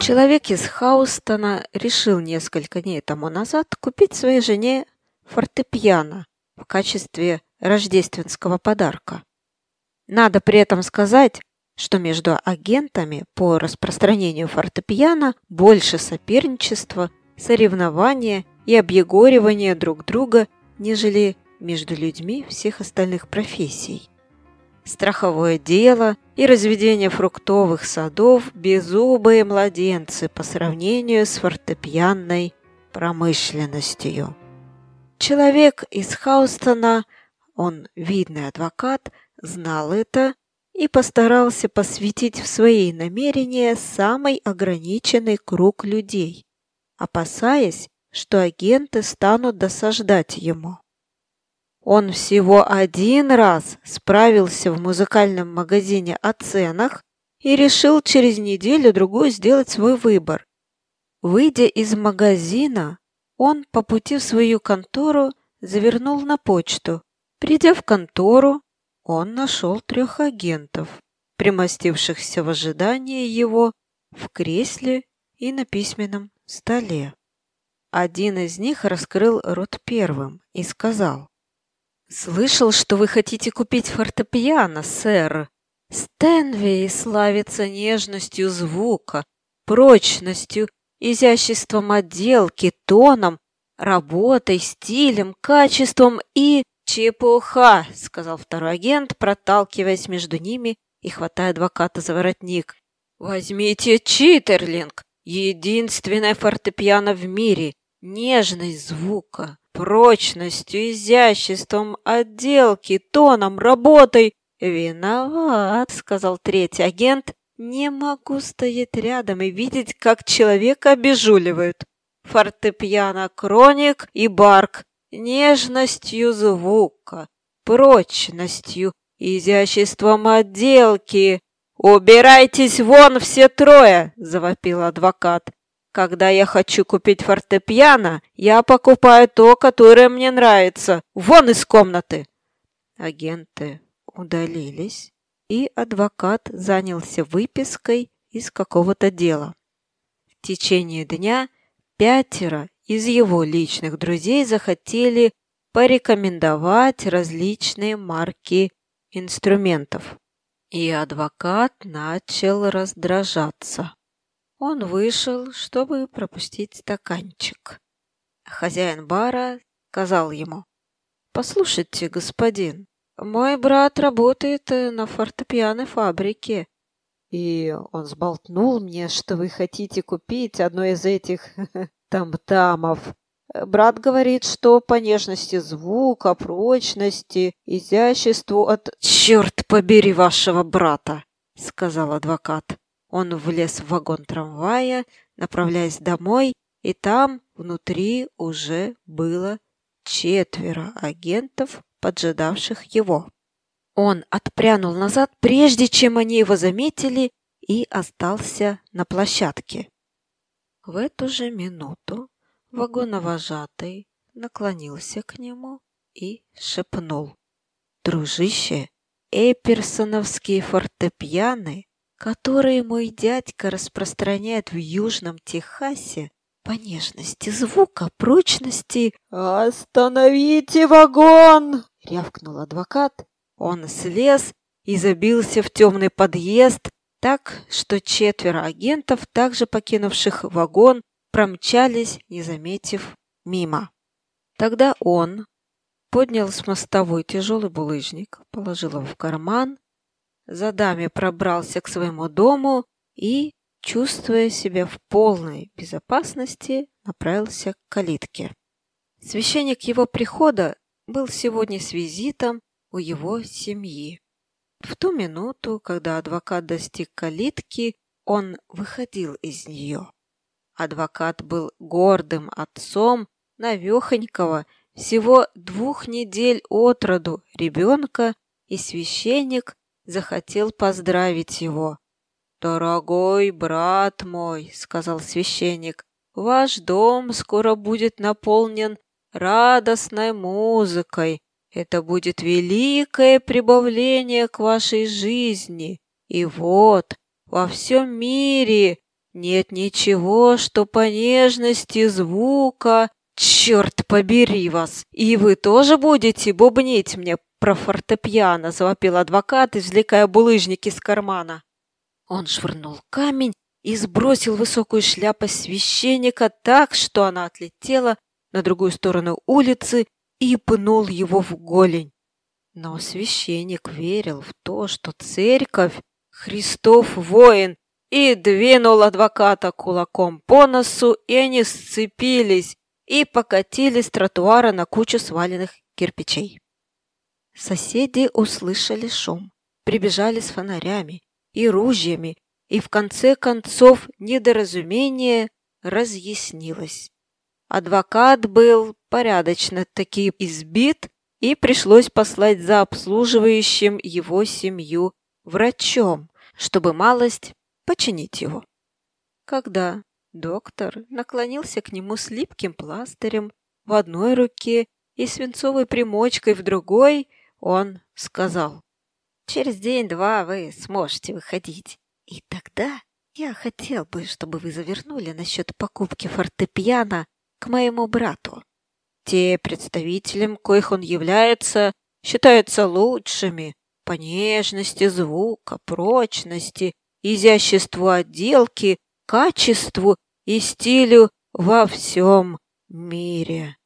Человек из Хаустона решил несколько дней тому назад купить своей жене фортепиано в качестве рождественского подарка. Надо при этом сказать, что между агентами по распространению фортепиано больше соперничества, соревнования и объегоривания друг друга, нежели между людьми всех остальных профессий. Страховое дело и разведение фруктовых садов – беззубые младенцы по сравнению с фортепианной промышленностью. Человек из Хаустона, он видный адвокат, знал это и постарался посвятить в свои намерения самый ограниченный круг людей, опасаясь, что агенты станут досаждать ему. Он всего один раз справился в музыкальном магазине о ценах и решил через неделю-другую сделать свой выбор. Выйдя из магазина, он по пути в свою контору завернул на почту. Придя в контору, он нашел 3 агентов, примостившихся в ожидании его в кресле и на письменном столе. Один из них раскрыл рот первым и сказал: «Слышал, что вы хотите купить фортепиано, сэр. Стэнвей славится нежностью звука, прочностью, изяществом отделки, тоном, работой, стилем, качеством и...» «Чепуха!» — сказал второй агент, проталкиваясь между ними и хватая адвоката за воротник. «Возьмите Читерлинг, единственное фортепиано в мире, нежность звука, прочностью, изяществом отделки, тоном, работой». «Виноват», — сказал третий агент. «Не могу стоять рядом и видеть, как человека обижуливают. Фортепиано Кроник и Барк, нежностью звука, прочностью, изяществом отделки». «Убирайтесь вон все 3!» — завопил адвокат. «Когда я хочу купить фортепиано, я покупаю то, которое мне нравится. Вон из комнаты!» Агенты удалились, и адвокат занялся выпиской из какого-то дела. В течение дня 5 из его личных друзей захотели порекомендовать различные марки инструментов, и адвокат начал раздражаться. Он вышел, чтобы пропустить стаканчик. Хозяин бара сказал ему: «Послушайте, господин, мой брат работает на фортепианной фабрике, и он сболтнул мне, что вы хотите купить одно из этих там-тамов. Брат говорит, что по нежности звука, прочности, изяществу от...» «Черт побери вашего брата!» — сказал адвокат. Он влез в вагон трамвая, направляясь домой, и там внутри уже было 4 агентов, поджидавших его. Он отпрянул назад, прежде чем они его заметили, и остался на площадке. В эту же минуту вагоновожатый наклонился к нему и шепнул: «Дружище, эперсоновские фортепианы, которые мой дядька распространяет в Южном Техасе, по нежности звука, прочности...» «Остановите вагон!» — рявкнул адвокат. Он слез и забился в темный подъезд, так что 4 агентов, также покинувших вагон, промчались, не заметив, мимо. Тогда он поднял с мостовой тяжелый булыжник, положил его в карман, за даме пробрался к своему дому и, чувствуя себя в полной безопасности, направился к калитке. Священник его прихода был сегодня с визитом у его семьи. В ту минуту, когда адвокат достиг калитки, он выходил из нее. Адвокат был гордым отцом навехонького, всего 2 недель от роду ребенка, и священник захотел поздравить его. «Дорогой брат мой, — сказал священник, — ваш дом скоро будет наполнен радостной музыкой. Это будет великое прибавление к вашей жизни. И вот, во всем мире Нет ничего, что по нежности звука. Черт побери вас! И вы тоже будете бубнить мне про фортепиано, завопил адвокат, извлекая булыжник из кармана. Он швырнул камень и сбросил высокую шляпу священника так, что она отлетела на другую сторону улицы и пнул его в голень. Но священник верил в то, что церковь — Христов воин, и двинул адвоката кулаком по носу, и они сцепились и покатились с тротуара на кучу сваленных кирпичей. Соседи услышали шум, прибежали с фонарями и ружьями, и в конце концов недоразумение разъяснилось. Адвокат был порядочно-таки избит, и пришлось послать за обслуживающим его семью врачом, чтобы малость починить его. Когда доктор наклонился к нему с липким пластырем в одной руке и свинцовой примочкой в другой, он сказал: «Через день-два вы сможете выходить. И тогда я хотел бы, чтобы вы завернули насчет покупки фортепиано к моему брату. Те, представителям коих он является, считаются лучшими по нежности звука, прочности, изяществу отделки, качеству и стилю во всем мире».